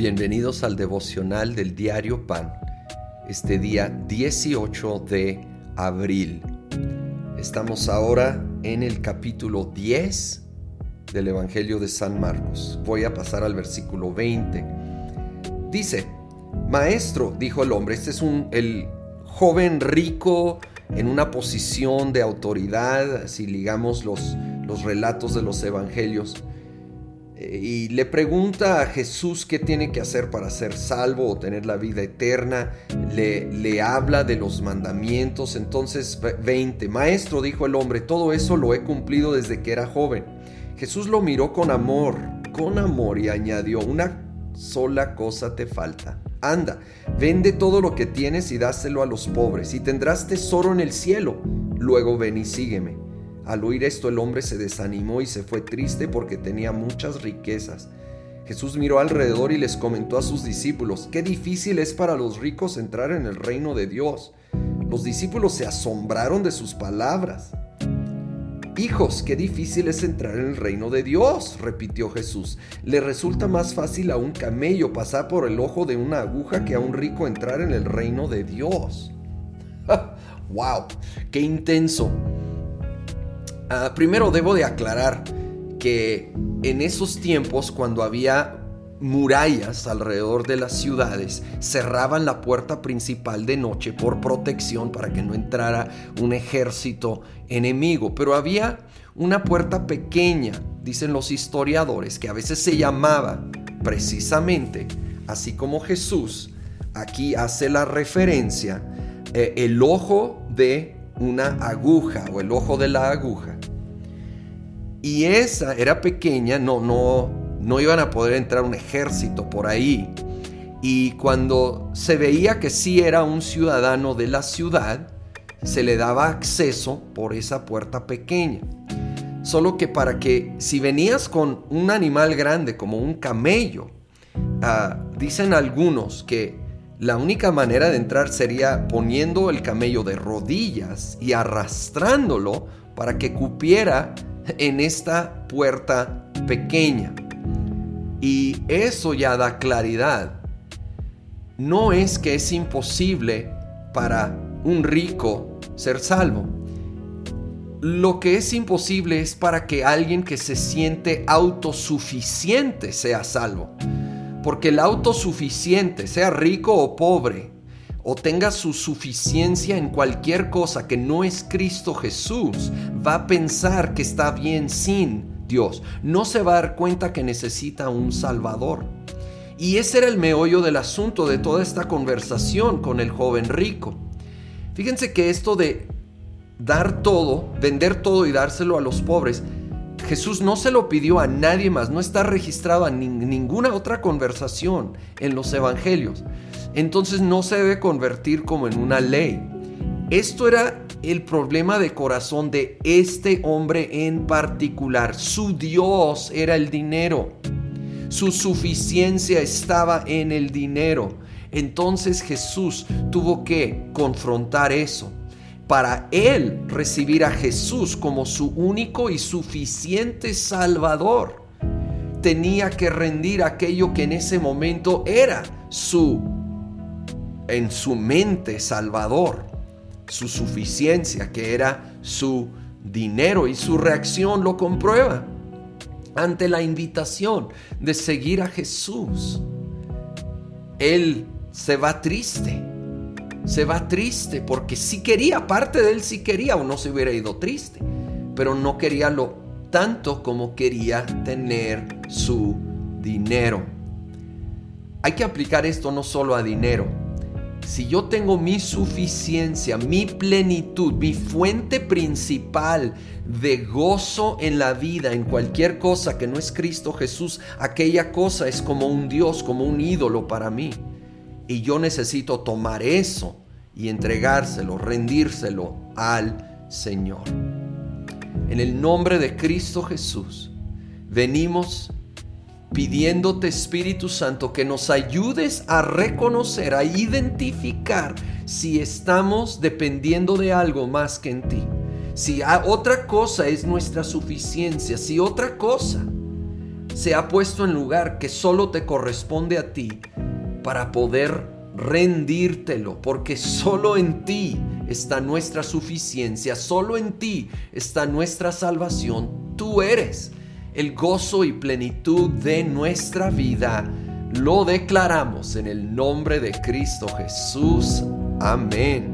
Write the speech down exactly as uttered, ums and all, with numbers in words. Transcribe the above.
Bienvenidos al devocional del Diario Pan, este día dieciocho de abril. Estamos ahora en el capítulo diez del Evangelio de San Marcos. Voy a pasar al versículo veinte. Dice: Maestro, dijo el hombre, este es un, el joven rico en una posición de autoridad, si ligamos los, los relatos de los evangelios. Y le pregunta a Jesús qué tiene que hacer para ser salvo o tener la vida eterna. Le, le habla de los mandamientos. Entonces, veinte. Maestro, dijo el hombre, todo eso lo he cumplido desde que era joven. Jesús lo miró con amor, con amor y añadió: una sola cosa te falta. Anda, vende todo lo que tienes y dáselo a los pobres, y tendrás tesoro en el cielo. Luego ven y sígueme. Al oír esto, el hombre se desanimó y se fue triste porque tenía muchas riquezas. Jesús miró alrededor y les comentó a sus discípulos: qué difícil es para los ricos entrar en el reino de Dios. Los discípulos se asombraron de sus palabras. Hijos, qué difícil es entrar en el reino de Dios, repitió Jesús. Le resulta más fácil a un camello pasar por el ojo de una aguja que a un rico entrar en el reino de Dios. ¡Wow! ¡Qué intenso! Uh, primero debo de aclarar que en esos tiempos, cuando había murallas alrededor de las ciudades, cerraban la puerta principal de noche por protección para que no entrara un ejército enemigo. Pero había una puerta pequeña, dicen los historiadores, que a veces se llamaba precisamente, así como Jesús aquí hace la referencia, eh, el ojo de una aguja o el ojo de la aguja. Y esa era pequeña, no, no, no iban a poder entrar un ejército por ahí. Y cuando se veía que sí era un ciudadano de la ciudad, se le daba acceso por esa puerta pequeña. Solo que para que, si venías con un animal grande como un camello, uh, dicen algunos que la única manera de entrar sería poniendo el camello de rodillas y arrastrándolo para que cupiera en esta puerta pequeña. Y eso ya da claridad. No es que es imposible para un rico ser salvo. Lo que es imposible es para que alguien que se siente autosuficiente sea salvo. Porque el autosuficiente, sea rico o pobre, o tenga su suficiencia en cualquier cosa que no es Cristo Jesús, va a pensar que está bien sin Dios. No se va a dar cuenta que necesita un Salvador. Y ese era el meollo del asunto de toda esta conversación con el joven rico. Fíjense que esto de dar todo, vender todo y dárselo a los pobres, Jesús no se lo pidió a nadie más, no está registrado en ni- ninguna otra conversación en los evangelios. Entonces no se debe convertir como en una ley. Esto era el problema de corazón de este hombre en particular. Su Dios era el dinero. Su suficiencia estaba en el dinero. Entonces Jesús tuvo que confrontar eso. Para él recibir a Jesús como su único y suficiente Salvador, tenía que rendir aquello que en ese momento era su, en su mente, Salvador, su suficiencia, que era su dinero, y su reacción lo comprueba ante la invitación de seguir a Jesús. Él se va triste. Se va triste porque sí quería, parte de él sí quería, o no se hubiera ido triste, pero no quería lo tanto como quería tener su dinero. Hay que aplicar esto no solo a dinero. Si yo tengo mi suficiencia, mi plenitud, mi fuente principal de gozo en la vida, en cualquier cosa que no es Cristo Jesús, aquella cosa es como un Dios, como un ídolo para mí. Y yo necesito tomar eso y entregárselo, rendírselo al Señor. En el nombre de Cristo Jesús, venimos pidiéndote, Espíritu Santo, que nos ayudes a reconocer, a identificar si estamos dependiendo de algo más que en ti. Si otra cosa es nuestra suficiencia, si otra cosa se ha puesto en lugar que solo te corresponde a ti para poder rendírtelo, porque solo en ti está nuestra suficiencia, solo en ti está nuestra salvación. Tú eres el gozo y plenitud de nuestra vida. Lo declaramos en el nombre de Cristo Jesús. Amén.